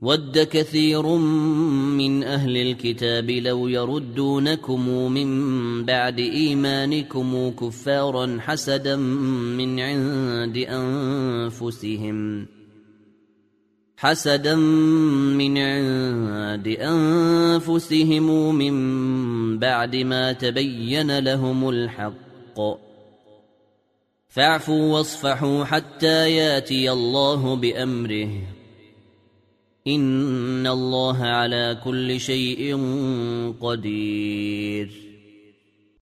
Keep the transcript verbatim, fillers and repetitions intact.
ود كثير من أهل الكتاب لو يردونكم من بعد إيمانكم كفارا حسدا من عند أنفسهم حسدا من عند أنفسهم من بعد ما تبين لهم الحق فاعفوا واصفحوا حتى ياتي الله بأمره إن الله على كل شيء قدير.